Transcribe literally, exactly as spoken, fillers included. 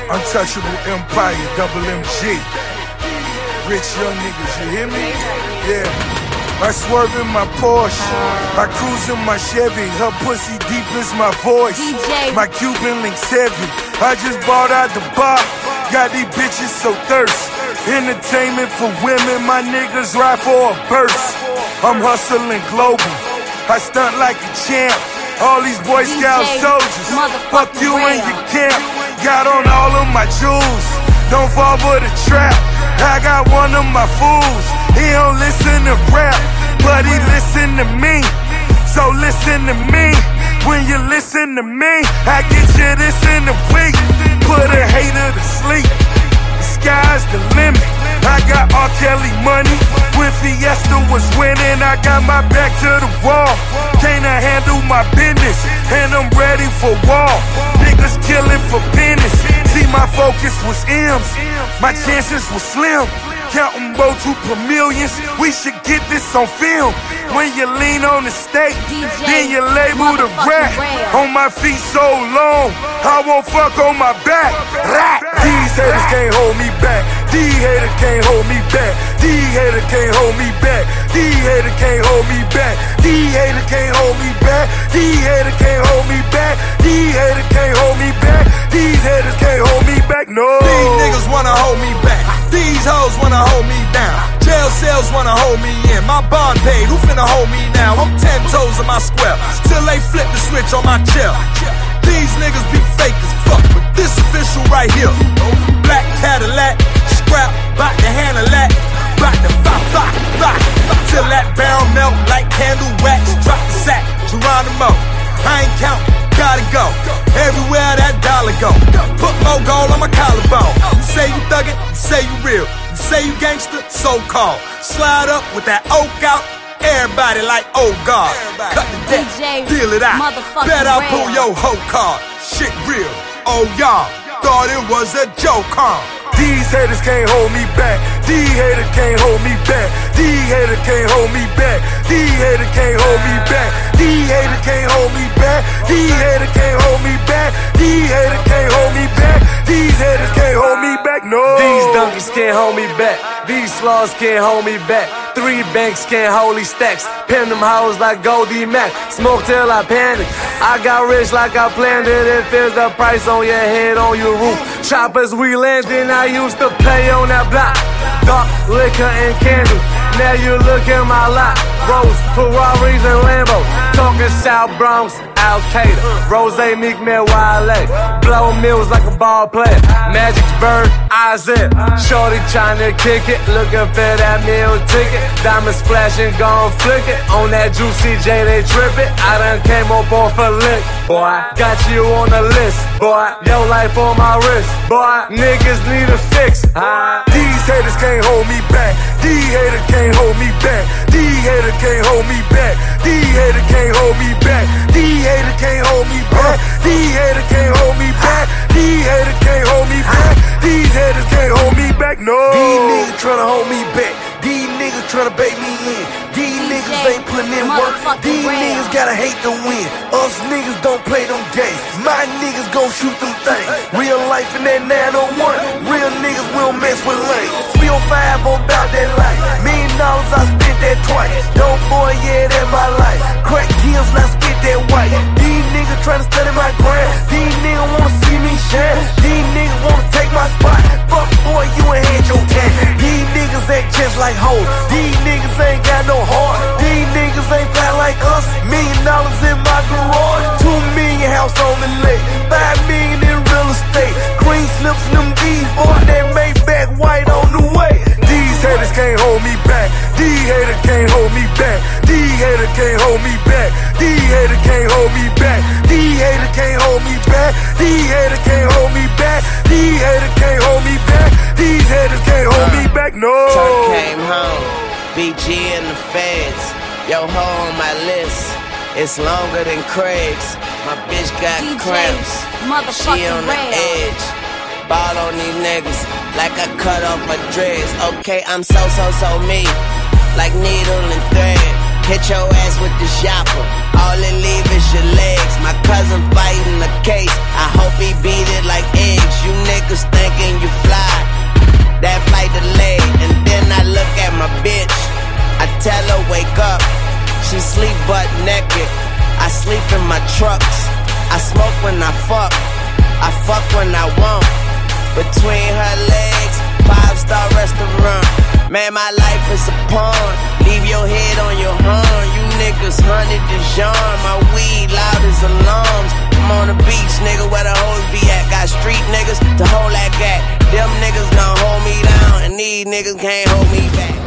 Untouchable Empire, double M G. Rich young niggas, you hear me? Yeah. I swerve in my Porsche, I cruise in my Chevy. Her pussy deep as my voice, my Cuban links heavy. I just bought out the bar, got these bitches so thirsty. Entertainment for women, my niggas ride for a burst. I'm hustling global, I stunt like a champ. All these Boy Scout soldiers, fuck you and your camp. Got on all of my jewels, don't fall for the trap. I got one of my fools, he don't listen to rap, but he listen to me. So listen to me, when you listen to me, I get you this in a week. Put a hater to sleep, the sky's the limit. I got R. Kelly money, when Fiesta was winning, I got my back to the wall. Can't I handle my business, and I'm ready for war. Niggas killing for business, see my focus was M's, my chances were slim. Counting both two per millions, we should get this on film. When you lean on the state, then you label the rap. On my feet so long, I won't fuck on my back. Rap. These haters can't hold me back. These haters can't hold me back. These haters can't hold me back. These haters can't hold me back. These haters can't hold me back. These haters can't hold me back. These haters can't hold me back. These haters can't hold me back. No. These niggas wanna hold me back. These hoes wanna hold me down. Jail cells wanna hold me in. My bond paid, who finna hold me now? I'm ten toes in my square, till they flip the switch on my chair. These niggas be fake as fuck, but this official right here. Black Cadillac, scrap, bout to handle that. Bout to fop, fop, fop, till that barrel melt like candle wax. Drop the sack, Geronimo, I ain't counting, gotta go. Everywhere that dollar go, put more gold on my collarbone. You say you thuggin', you say you real, you say you gangster, so-called. Slide up with that oak out, everybody like, oh God. Cut the deck, deal it out, bet I'll pull your whole card. Shit real, oh y'all, thought it was a joke, huh? These haters can't hold me back. These haters can't hold me back. These haters can't hold me back. These haters can't hold me back. These haters can't hold me back. These haters can't hold me back. These haters can't hold me back. These haters can't hold me back. No. These donkeys can't hold me back. These slaws can't hold me back. Three banks can't hold these stacks. Pin them hoes like Goldie Mac. Smoke till I panic. I got rich like I planned it. It feels the price on your head, on your roof. Choppers we landing. I used to play on that block. Dark liquor and candles. Now you look at my lot. Rolls, Ferraris and Lambos. Talking South Bronx, Al Qaeda. Rose, Meek Mill, Wale. Blow mills like a ball player. Magic's Bird, Isaiah. Shorty tryna kick it. Looking for that meal ticket. Diamonds flashing, gon' flick it. On that Juicy J, they trip it. I done came up off a lick. Boy, got you on the list. Boy, your life on my wrist. Boy, niggas need a fix. Huh? These haters can't hold me back. These haters can't hold me back. These haters can't hold me back. These haters can't hold me back. These haters can't hold me back. These haters can't hold me back. These haters can't hold me back. These haters can't hold me back. No. These niggas tryna hold me back. These niggas tryna bait me in. These niggas ain't putting in work. These niggas gotta hate to win. Us niggas don't play them games. My niggas gon' shoot them things. Real life in that nine oh one. Real niggas will mess with lanes. three oh five on bout that life. Million dollars I spent that twice. Dope boy, yeah, that my life. Crack kills and I spit that white. These niggas tryna study my grind. These niggas wanna see me shine. These niggas wanna take my spot. Fuck boy, you ain't had your time. These niggas act just like hoes. These niggas ain't got no heart. These niggas ain't fly like us. Million dollars in my garage. Two million house on the lake. Five million in real estate. Green slips and them D's, boy, that made back white on the way. These haters can't hold me back. These haters can't hold me back. These haters can't hold me back. These haters can't hold me back. These haters can't hold me back. These haters can't hold me back. These haters can't hold me back. These haters can't hold me back. No. Turk came home. B G and the feds. Yo ho on my list. It's longer than Craig's. My bitch got D J, cramps. She on the rail. edge. Ball on these niggas like I cut off my dreads. Okay, I'm so, so, so me. Like needle and thread. Hit your ass with the shopper. All it leave is your legs. My cousin fighting the case. I hope he beat it like eggs. You niggas she sleep butt naked. I sleep in my trucks. I smoke when I fuck. I fuck when I want. Between her legs, five-star restaurant. Man, my life is a pawn. Leave your head on your horn. You niggas hunted the genre. My weed louder